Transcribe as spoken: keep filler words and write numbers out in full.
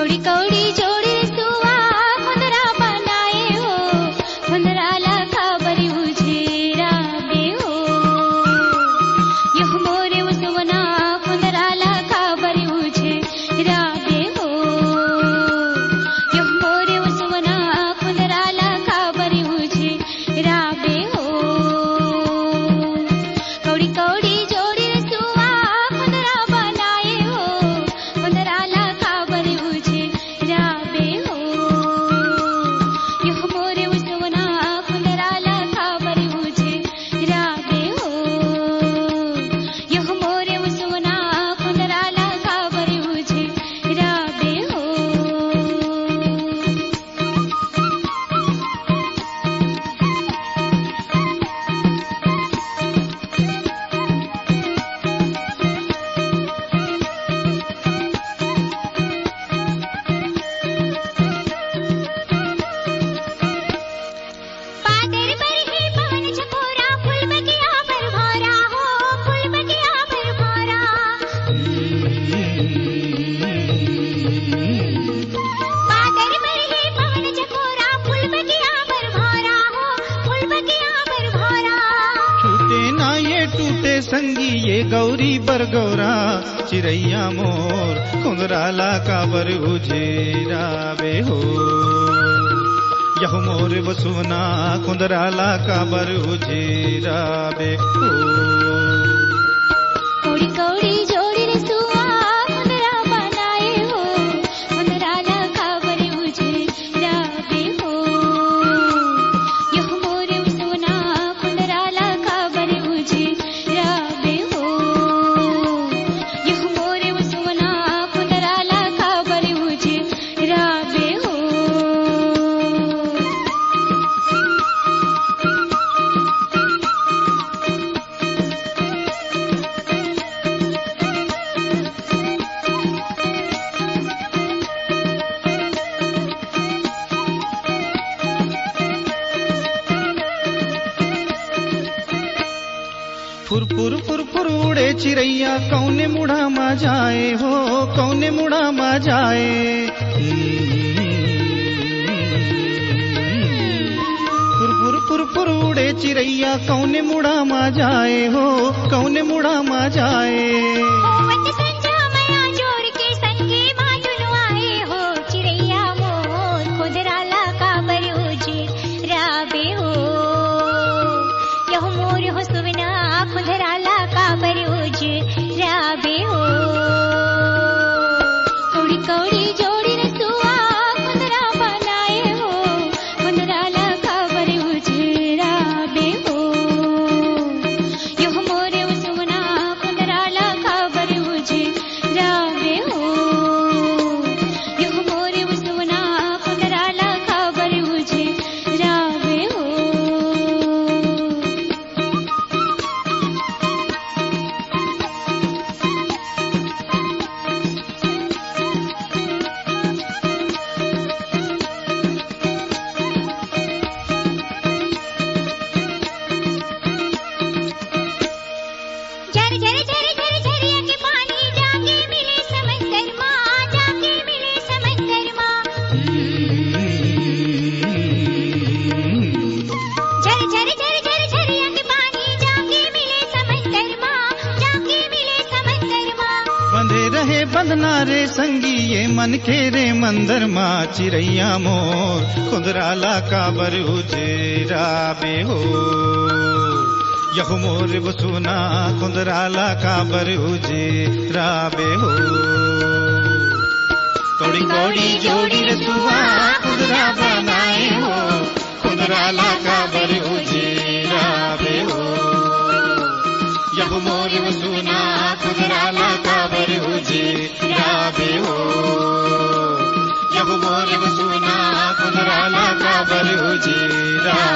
कौड़ी कौड़ी जोड़ी सुवा खुंदरा बनाए हो खुंदरा लाखा बरी उजेरा बे हो यह मोरे उसवना खुंदरा लाखा बरी उजेरा बे हो यह मोरे उसवना खुंदरा लाखा बरी उजेरा बे हो कौड़ी कौड़ी जोड़ी सुवा खुंदरा बनाए हो खुंदरा लाखा बरी उजेरा बे हो यह मोरे उसवना खुंदरा लाखा बरी उजेरा बे हो यह मोरे उसवना खुंदरा लाखा बरी उजेरा बे हो पादर पर ही पवन झकोरा फूल बगिया पर भौरा हो फूल बगिया पर भौरा पादर पर ही पवन झकोरा फूल बगिया पर भौरा हो फूल बगिया पर भौरा छूटे ना ये टूटे संगी ये गौरी बरगौरा चिरैया मोर खुंदराला का बर उजेरा बे हो यह मोर वसुना खुंदराला का बर उजेरा बे हो कौड़ी कौड़ी जोड़ी रे सुवा खुंदरा बनाए हो खुंदरा लाखा बरी उजेरा बे हो यह मोरे उसवना खुंदरा लाखा बरी उजेरा बे हो यह मोरे उसवना खुंदरा लाखा बरी उजेरा बे हो फुर फुर फुर फुर उड़े चिरैया कौने मुड़ा मा जाए हो कौने मुड़ा मा जाए फुर फुर फुर फुर उड़े चिरैया कौने मुड़ा मा जाए हो कौने मुड़ा मा जाए होवत संजा मया जोर के संगे मातुनु आए हो चिरैया मोर खुंदरा लाखा बरी उजेरा बे हो यह मोर हुस्वना खुंदरा लाखा बरी उजेरा बे हो कौड़ी कौड़ी जोड़ी रे सुवा खुंदरा बनाए हो खुंदरा लाखा बरी उजेरा बे हो यह मोरे उसवना खुंदरा लाखा बरी उजेरा बे हो यह मोरे उसवना खुंदरा लाखा बरी उजेरा बे हो झर झर झर झर झरिया के पानी जाके मिले समंदर माँ जाके मिले समंदर माँ झर झर झर झर झरिया के पानी जाके मिले समंदर माँ जाके मिले समंदर माँ बंधे रहे बंधना रे संगी ये मन के रे मंदर मा चिरैया मोर खुंदराला का बर उजेरा बे हो यह मोर वसुना खुंदराला का बर उजेरा बे हो कौड़ी कौड़ी जोड़ी रे सुवा खुंदरा बनाए हो खुंदराला का बर उजेरा बे हो यह मोर वसुना खुंदराला का बर उजेरा बे हो यह मोर वसुना खुंदराला का बर उजेरा